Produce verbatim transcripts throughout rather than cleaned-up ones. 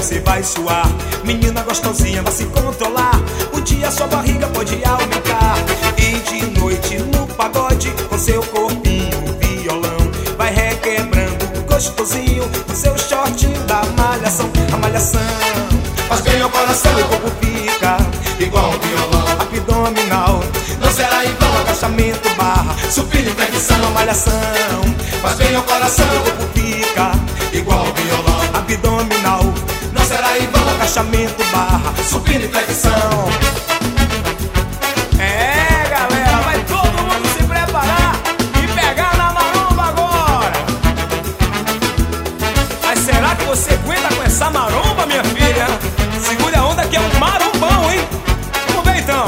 você vai suar. Menina gostosinha, vai se controlar. O dia sua barriga pode aumentar. E de noite no pagode, com seu corpinho violão, vai requebrando gostosinho o seu shortinho da malhação. A malhação faz bem ao coração, o corpo fica igual um violão. Abdominal não será em vão, agachamento, barra, supino e flexão. A malhação faz bem ao coração, o corpo fica igual um violão. Abdominal não será em vão, agachamento, barra, supino e flexão. É, galera, vai todo mundo se preparar e pegar na maromba agora. Mas será que você aguenta com essa maromba, minha filha? Segure a onda que é um marombão, hein? Vamos ver então.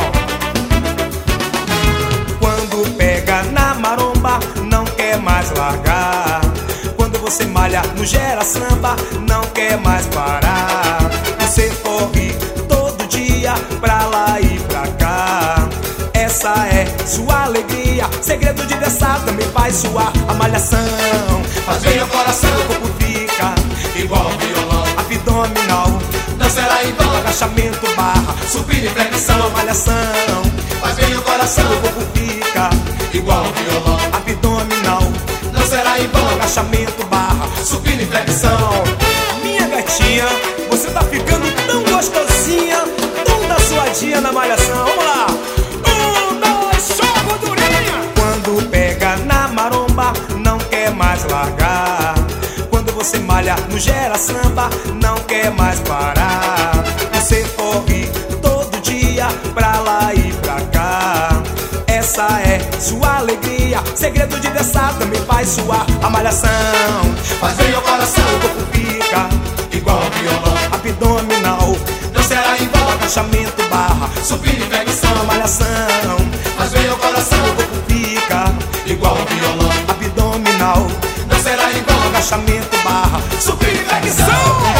Quando pega na maromba, não quer mais largar. Quando você malha no gera samba, não quer mais parar. Você corre todo dia pra lá e pra cá. Essa é sua alegria, segredo de dançar também faz suar. A malhação faz bem ao coração, o corpo fica igual ao violão. Abdominal não será em vão, agachamento, barra, supino e flexão. A malhação faz bem ao coração, o corpo fica igual ao violão. Abdominal não será em vão, agachamento, barra, supino e flexão. Minha gatinha, você tá ficando tão gostosinha, toda suadinha na malhação. Vamos lá! Um, dois, show, gordurinha! Quando pega na maromba, não quer mais largar. Quando você malha no gera samba, não quer mais parar. Você corre todo dia pra lá e pra cá. Essa é sua alegria, segredo de dançar também faz suar. A malhação faz bem ao coração, o corpo fica igual ao violão. Abdominal não será em vão, agachamento, barra, supino e flexão. A malhação faz bem ao coração, o corpo fica igual ao violão. Abdominal não será em vão, agachamento, barra, supino e flexão.